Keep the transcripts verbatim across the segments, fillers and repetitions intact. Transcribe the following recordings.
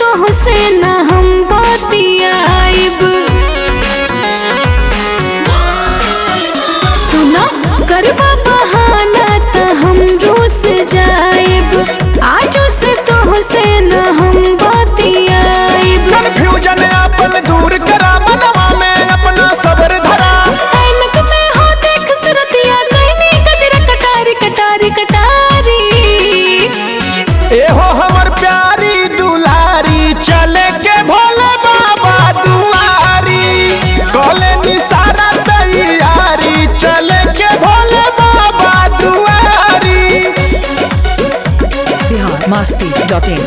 तोहसे न हम बतियाइब। सुना करबा बहाना त हम रूस जाइब। आजो से तोहसे न हम बतियाइब। कन्फ्यूजन अपन दूर करा, मनवा में अपना सबर धरा। ऐनक में हो देख सुरतिया, नैनी गजरा कटारी कटारी कटारी। ए हो हमर प्यारी दुलारी, चले के भोले बाबा दुआरी। कॉले निसारा तैयारी, चले के भोले बाबा दुआरी। बिहार मस्ती डॉट इन।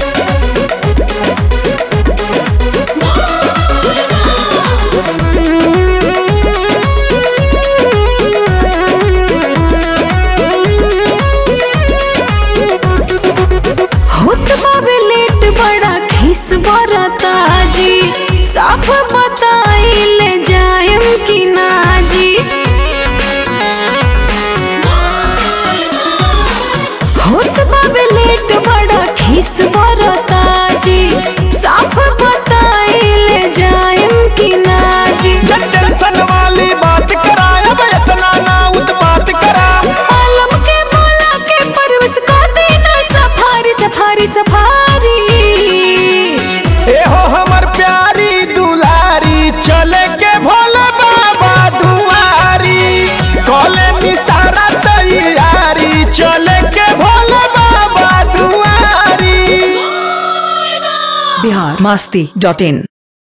होत बाबे लेट बड़ा खिस बरता जी, साफ बताई ले जायम कि ना जी। होत बाबे लेट बड़ा खिस बरता जी, साफ बताई ले जायम कि ना जी। जन टेंशन वाली बात करा, अब इतना ना उत्पात करा। आलम के बोला के परवश को देना सफारी सफारी सफारी। ए हो हमर प्यारी दुलारी, चले के भोले बाबा दुआरी। कॉले निसारा तैयारी, चले के भोले बाबा दुआरी। बिहार मस्ती डॉट इन।